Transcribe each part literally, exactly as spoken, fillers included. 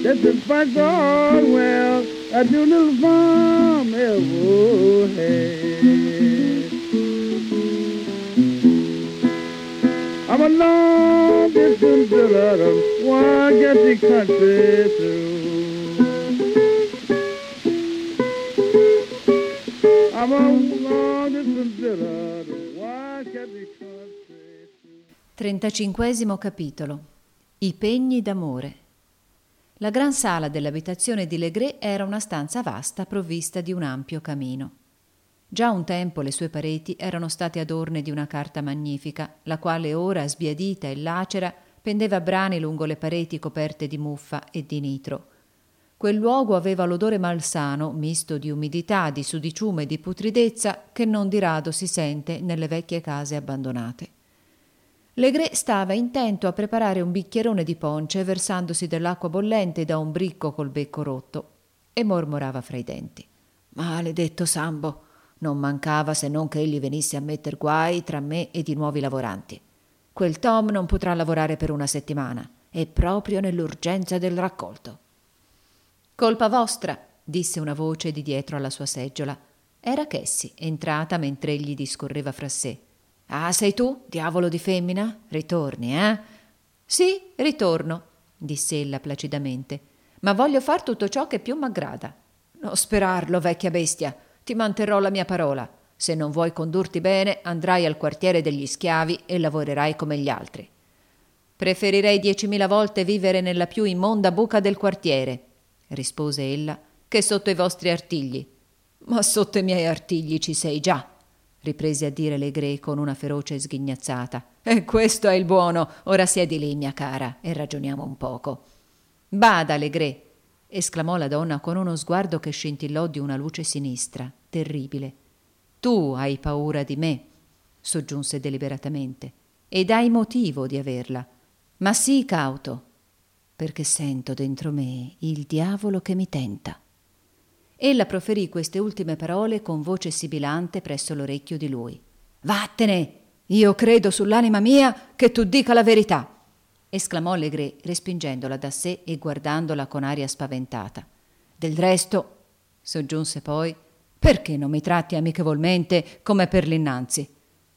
Let the fight go on well. I do little farm ever had. I'm a long distance driller, why get the country through? I'm a long distance driller, why get the country through? trentacinquesimo capitolo. I pegni d'amore. La gran sala dell'abitazione di Legree era una stanza vasta provvista di un ampio camino. Già un tempo le sue pareti erano state adorne di una carta magnifica, la quale ora, sbiadita e lacera, pendeva a brani lungo le pareti coperte di muffa e di nitro. Quel luogo aveva l'odore malsano, misto di umidità, di sudiciume e di putridezza, che non di rado si sente nelle vecchie case abbandonate. Legree stava intento a preparare un bicchierone di ponce versandosi dell'acqua bollente da un bricco col becco rotto e mormorava fra i denti: maledetto Sambo, non mancava se non che egli venisse a metter guai tra me ed i nuovi lavoranti. Quel Tom non potrà lavorare per una settimana, e proprio nell'urgenza del raccolto. Colpa vostra, disse una voce di dietro alla sua seggiola. Era Cassie, entrata mentre egli discorreva fra sé. Ah, sei tu, diavolo di femmina? Ritorni, eh? Sì, ritorno, disse ella placidamente, ma voglio far tutto ciò che più m'aggrada. Non sperarlo, vecchia bestia, ti manterrò la mia parola. Se non vuoi condurti bene, andrai al quartiere degli schiavi e lavorerai come gli altri. Preferirei diecimila volte vivere nella più immonda buca del quartiere, rispose ella, che sotto i vostri artigli. Ma sotto i miei artigli ci sei già, riprese a dire Legree con una feroce sghignazzata. E questo è il buono. Ora siedi lì, mia cara, e ragioniamo un poco. Bada, Legree, esclamò la donna con uno sguardo che scintillò di una luce sinistra, terribile. Tu hai paura di me, soggiunse deliberatamente, ed hai motivo di averla. Ma sii cauto, perché sento dentro me il diavolo che mi tenta. Ella proferì queste ultime parole con voce sibilante presso l'orecchio di lui. Vattene! Io credo sull'anima mia che tu dica la verità! Esclamò Legree, respingendola da sé e guardandola con aria spaventata. Del resto, soggiunse poi, perché non mi tratti amichevolmente come per l'innanzi?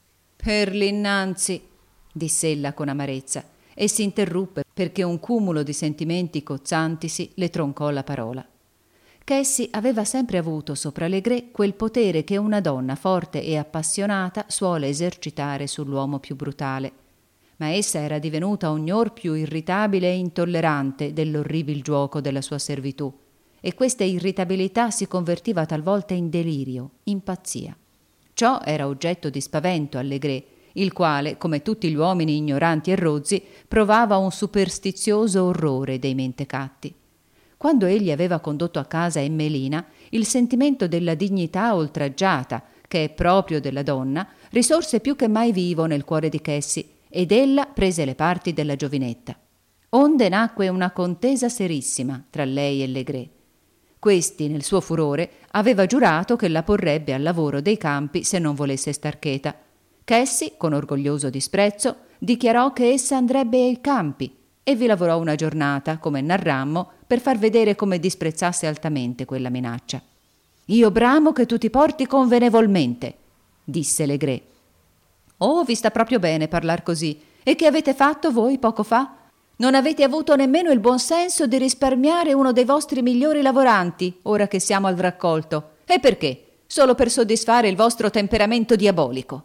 Per l'innanzi, disse ella con amarezza, e si interruppe perché un cumulo di sentimenti cozzantisi le troncò la parola. Cassie aveva sempre avuto sopra Legree quel potere che una donna forte e appassionata suole esercitare sull'uomo più brutale, ma essa era divenuta ognor più irritabile e intollerante dell'orribil giuoco della sua servitù, e questa irritabilità si convertiva talvolta in delirio, in pazzia. Ciò era oggetto di spavento a Legree, il quale, come tutti gli uomini ignoranti e rozzi, provava un superstizioso orrore dei mentecatti. Quando egli aveva condotto a casa Emmelina, il sentimento della dignità oltraggiata, che è proprio della donna, risorse più che mai vivo nel cuore di Cassie, ed ella prese le parti della giovinetta. Onde nacque una contesa serissima tra lei e Legree. Questi, nel suo furore, aveva giurato che la porrebbe al lavoro dei campi se non volesse star cheta. Cassie, con orgoglioso disprezzo, dichiarò che essa andrebbe ai campi, e vi lavorò una giornata, come narrammo, per far vedere come disprezzasse altamente quella minaccia. «Io bramo che tu ti porti convenevolmente», disse Legree. «Oh, vi sta proprio bene parlar così. E che avete fatto voi poco fa? Non avete avuto nemmeno il buon senso di risparmiare uno dei vostri migliori lavoranti, ora che siamo al raccolto. E perché? Solo per soddisfare il vostro temperamento diabolico.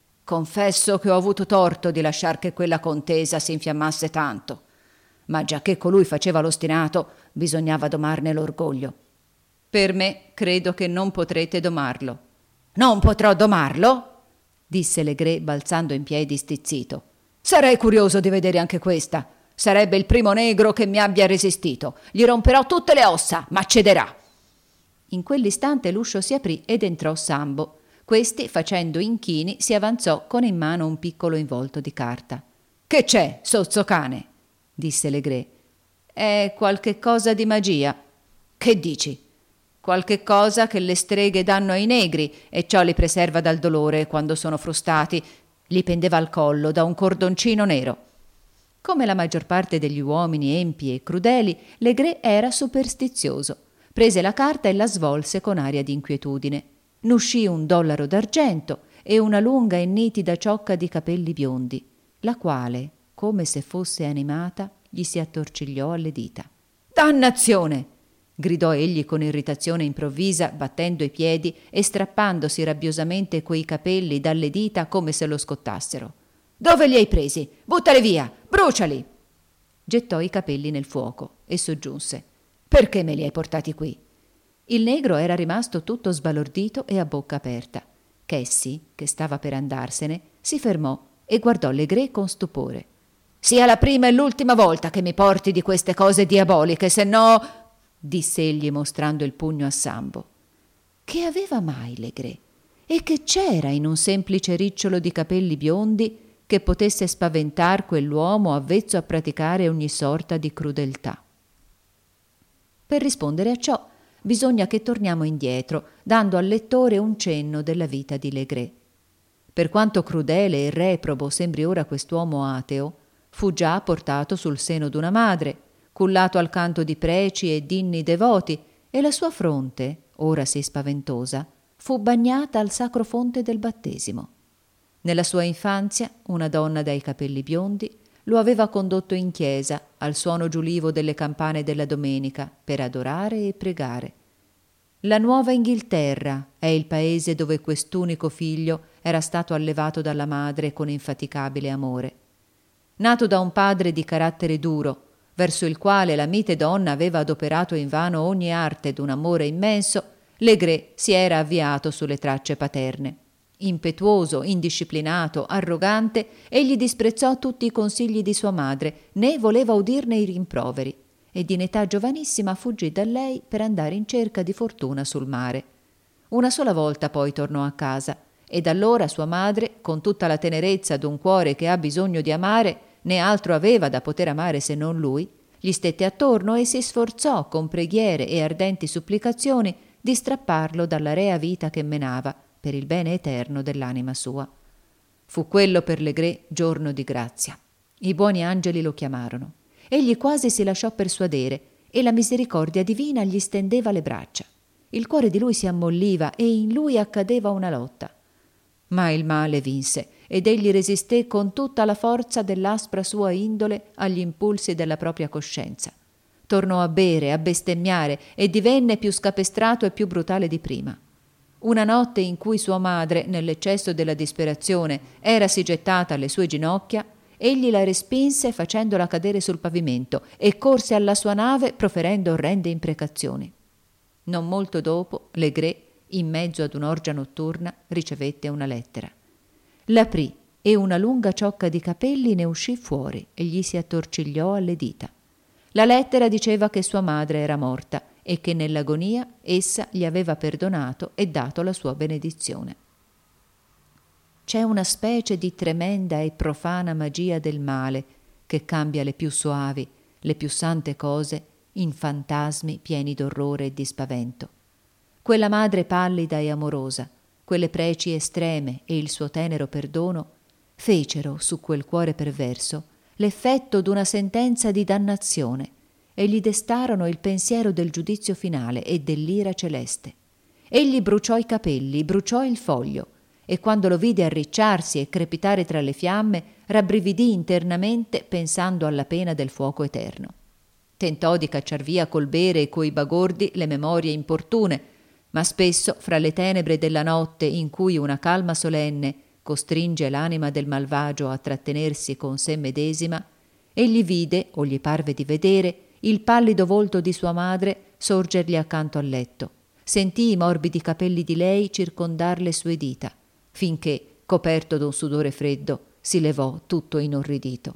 Confesso che ho avuto torto di lasciar che quella contesa si infiammasse tanto. Ma giacché colui faceva l'ostinato, bisognava domarne l'orgoglio. Per me credo che non potrete domarlo». «Non potrò domarlo?» disse Legree balzando in piedi stizzito. «Sarei curioso di vedere anche questa. Sarebbe il primo negro che mi abbia resistito. Gli romperò tutte le ossa, ma cederà». In quell'istante l'uscio si aprì ed entrò Sambo. Questi, facendo inchini, si avanzò con in mano un piccolo involto di carta. «Che c'è, sozzo cane?» disse Legree. «È qualche cosa di magia». «Che dici?» «Qualche cosa che le streghe danno ai negri e ciò li preserva dal dolore quando sono frustati». Gli pendeva al collo da un cordoncino nero. Come la maggior parte degli uomini empi e crudeli, Legré era superstizioso. Prese la carta e la svolse con aria di inquietudine. N'uscì un dollaro d'argento e una lunga e nitida ciocca di capelli biondi, la quale, come se fosse animata, gli si attorcigliò alle dita. «Dannazione!» gridò egli con irritazione improvvisa, battendo i piedi e strappandosi rabbiosamente quei capelli dalle dita come se lo scottassero. «Dove li hai presi? Buttali via! Bruciali!» Gettò i capelli nel fuoco e soggiunse: «Perché me li hai portati qui?» Il negro era rimasto tutto sbalordito e a bocca aperta. Cassie, che stava per andarsene, si fermò e guardò Legré con stupore. «Sia la prima e l'ultima volta che mi porti di queste cose diaboliche, se no...» disse egli mostrando il pugno a Sambo. Che aveva mai Legré? E che c'era in un semplice ricciolo di capelli biondi che potesse spaventar quell'uomo avvezzo a praticare ogni sorta di crudeltà? Per rispondere a ciò bisogna che torniamo indietro, dando al lettore un cenno della vita di Legré. Per quanto crudele e reprobo sembri ora quest'uomo ateo, fu già portato sul seno d'una madre, cullato al canto di preci e d'inni devoti, e la sua fronte, ora sì spaventosa, fu bagnata al sacro fonte del battesimo. Nella sua infanzia una donna dai capelli biondi lo aveva condotto in chiesa al suono giulivo delle campane della domenica per adorare e pregare. La Nuova Inghilterra è il paese dove quest'unico figlio era stato allevato dalla madre con infaticabile amore. Nato da un padre di carattere duro, verso il quale la mite donna aveva adoperato invano ogni arte d'un amore immenso, Legré si era avviato sulle tracce paterne. Impetuoso, indisciplinato, arrogante, egli disprezzò tutti i consigli di sua madre, né voleva udirne i rimproveri, ed in età giovanissima fuggì da lei per andare in cerca di fortuna sul mare. Una sola volta poi tornò a casa, ed allora sua madre, con tutta la tenerezza d'un cuore che ha bisogno di amare, né altro aveva da poter amare se non lui, gli stette attorno e si sforzò con preghiere e ardenti supplicazioni di strapparlo dalla rea vita che menava per il bene eterno dell'anima sua. Fu quello per Legré giorno di grazia. I buoni angeli lo chiamarono. Egli quasi si lasciò persuadere e la misericordia divina gli stendeva le braccia. Il cuore di lui si ammolliva e in lui accadeva una lotta. Ma il male vinse ed egli resisté con tutta la forza dell'aspra sua indole agli impulsi della propria coscienza. Tornò a bere, a bestemmiare e divenne più scapestrato e più brutale di prima. Una notte in cui sua madre, nell'eccesso della disperazione, erasi gettata alle sue ginocchia, egli la respinse facendola cadere sul pavimento e corse alla sua nave proferendo orrende imprecazioni. Non molto dopo, Legré, in mezzo ad un'orgia notturna, ricevette una lettera. L'aprì e una lunga ciocca di capelli ne uscì fuori e gli si attorcigliò alle dita. La lettera diceva che sua madre era morta e che nell'agonia essa gli aveva perdonato e dato la sua benedizione. C'è una specie di tremenda e profana magia del male che cambia le più soavi, le più sante cose in fantasmi pieni d'orrore e di spavento. Quella madre pallida e amorosa, quelle preci estreme e il suo tenero perdono fecero su quel cuore perverso l'effetto d'una sentenza di dannazione e gli destarono il pensiero del giudizio finale e dell'ira celeste. Egli bruciò i capelli, bruciò il foglio, e quando lo vide arricciarsi e crepitare tra le fiamme, rabbrividì internamente pensando alla pena del fuoco eterno. Tentò di cacciar via col bere e coi bagordi le memorie importune, ma spesso, fra le tenebre della notte in cui una calma solenne costringe l'anima del malvagio a trattenersi con sé medesima, egli vide, o gli parve di vedere, il pallido volto di sua madre sorgergli accanto al letto. Sentì i morbidi capelli di lei circondar le sue dita, finché, coperto d'un sudore freddo, si levò tutto inorridito.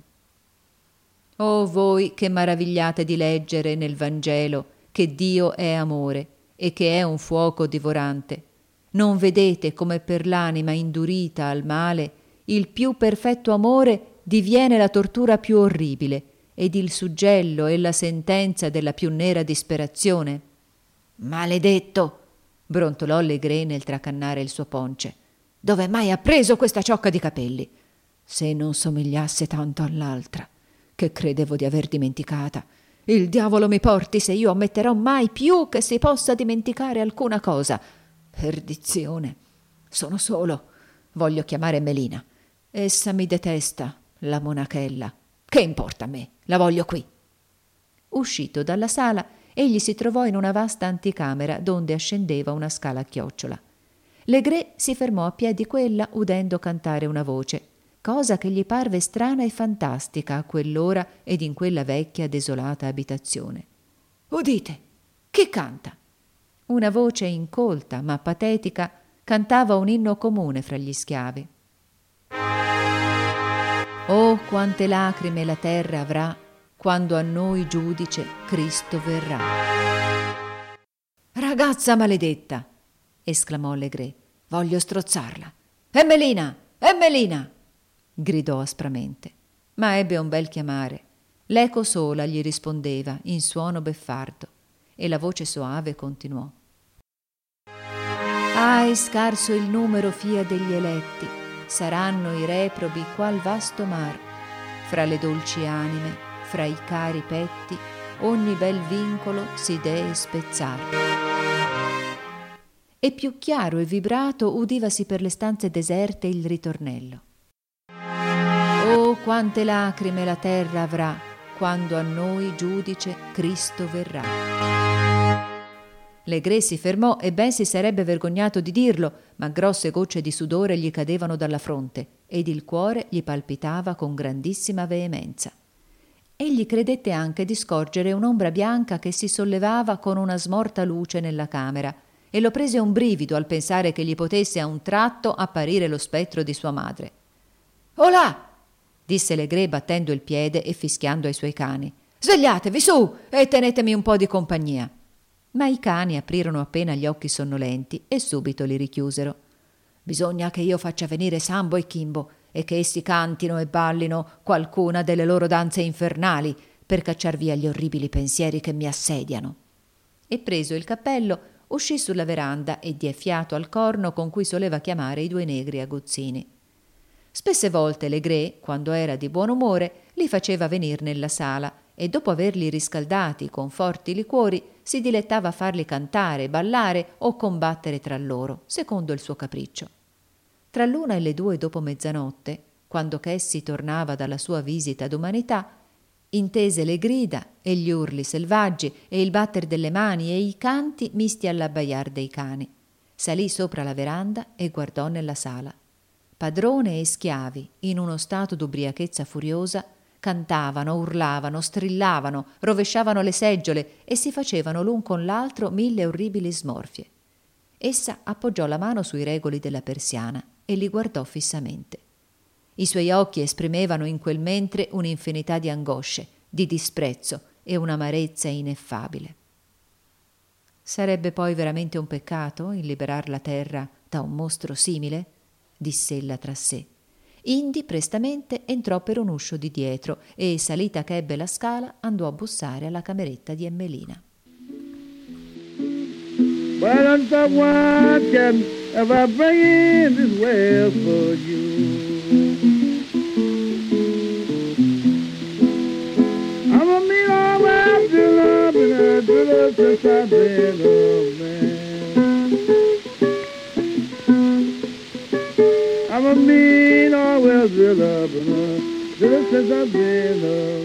Oh voi che maravigliate di leggere nel Vangelo che Dio è amore e che è un fuoco divorante, non vedete come per l'anima indurita al male il più perfetto amore diviene la tortura più orribile ed il suggello e la sentenza della più nera disperazione? Maledetto! brontolò Legré nel tracannare il suo ponce. Dove mai ha preso questa ciocca di capelli? Se non somigliasse tanto all'altra, che credevo di aver dimenticata. Il diavolo mi porti se io ammetterò mai più che si possa dimenticare alcuna cosa. Perdizione. Sono solo. Voglio chiamare Melina. Essa mi detesta, la monachella. Che importa a me? La voglio qui. Uscito dalla sala, egli si trovò in una vasta anticamera donde ascendeva una scala a chiocciola. Legré si fermò a piè di quella udendo cantare una voce, cosa che gli parve strana e fantastica a quell'ora ed in quella vecchia desolata abitazione. Udite! Chi canta? Una voce incolta ma patetica cantava un inno comune fra gli schiavi. Oh, quante lacrime la terra avrà quando a noi giudice Cristo verrà. Ragazza maledetta! Esclamò Legré. Voglio strozzarla. È Melina! È Melina! Gridò aspramente, ma ebbe un bel chiamare. L'eco sola gli rispondeva in suono beffardo e la voce soave continuò. Ahi, scarso il numero fia degli eletti, saranno i reprobi qual vasto mar, fra le dolci anime, fra i cari petti, ogni bel vincolo si dee spezzar. E più chiaro e vibrato udivasi per le stanze deserte il ritornello. Oh, quante lacrime la terra avrà quando a noi giudice Cristo verrà. Legré si fermò e ben si sarebbe vergognato di dirlo, ma grosse gocce di sudore gli cadevano dalla fronte ed il cuore gli palpitava con grandissima veemenza. Egli credette anche di scorgere un'ombra bianca che si sollevava con una smorta luce nella camera e lo prese un brivido al pensare che gli potesse a un tratto apparire lo spettro di sua madre. «Olà!» disse Legré battendo il piede e fischiando ai suoi cani. «Svegliatevi su e tenetemi un po' di compagnia!» Ma i cani aprirono appena gli occhi sonnolenti e subito li richiusero. «Bisogna che io faccia venire Sambo e Kimbo e che essi cantino e ballino qualcuna delle loro danze infernali per cacciar via gli orribili pensieri che mi assediano». E preso il cappello uscì sulla veranda e diè fiato al corno con cui soleva chiamare i due negri aguzzini. Spesse volte Legré, quando era di buon umore, li faceva venir nella sala e dopo averli riscaldati con forti liquori si dilettava a farli cantare, ballare o combattere tra loro, secondo il suo capriccio. Tra l'una e le due dopo mezzanotte, quando ch'essi tornava dalla sua visita d'umanità, intese le grida e gli urli selvaggi e il batter delle mani e i canti misti all'abbaiar dei cani. Salì sopra la veranda e guardò nella sala. Padrone e schiavi, in uno stato d'ubriachezza furiosa, cantavano, urlavano, strillavano, rovesciavano le seggiole e si facevano l'un con l'altro mille orribili smorfie. Essa appoggiò la mano sui regoli della persiana e li guardò fissamente. I suoi occhi esprimevano in quel mentre un'infinità di angosce, di disprezzo e un'amarezza ineffabile. Sarebbe poi veramente un peccato il liberar la terra da un mostro simile? Diss'ella tra sé. Indi prestamente entrò per un uscio di dietro e, salita che ebbe la scala, andò a bussare alla cameretta di Emmelina. Why don't the one can ever bring in this well for you? I'm a mean old man, to love and I do love since I've been a man. I'm a mean old well, to love and I do love since I've been a man.